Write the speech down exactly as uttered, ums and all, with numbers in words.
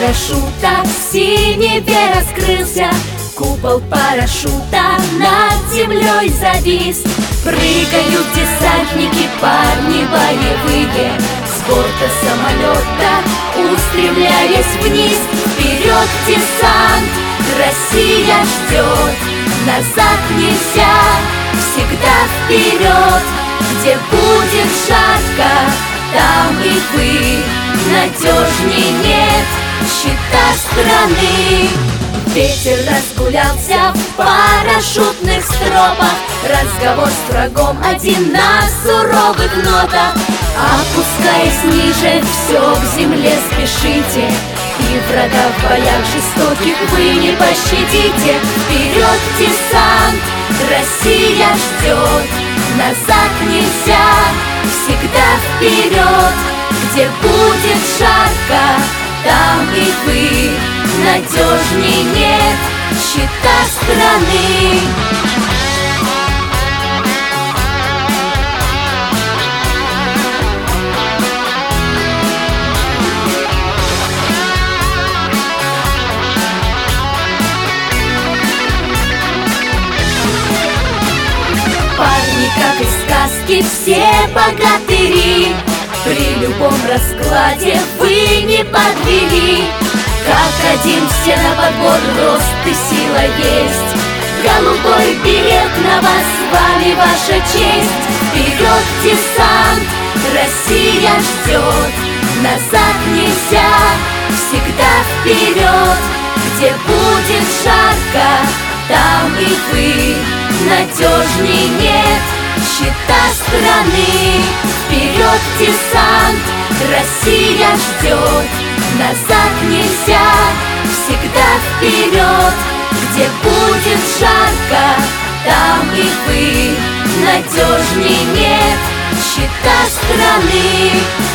парашюта в синеве раскрылся. Купол парашюта над землей завис. Прыгают десантники, парни боевые, с борта самолета устремляясь вниз. Вперед, десант, Россия ждет, назад нельзя, всегда вперед. Где будет жарко, там и вы, надежней нет щита страны. Ветер разгулялся в парашютных стропах, разговор с врагом один на суровых нотах. Опускаясь ниже, все к земле спешите, и врага в боях жестоких вы не пощадите. Вперед, десант, Россия ждет, назад нельзя, всегда вперед. Где будет жарко, там и вы, надежней нет щита страны. Парни, как из сказки, все богатыри, при любом раскладе вы не подвели. Как один все на подбор, рост и сила есть. Голубой берет на вас, с вами ваша честь. Вперед, десант, Россия ждет, назад нельзя, всегда вперед. Где будет жарко, там и вы, надежней нет щита страны. Вперед, десант, Россия ждет, назад нельзя, всегда вперед. Где будет жарко, там и вы, надежней нет щита страны.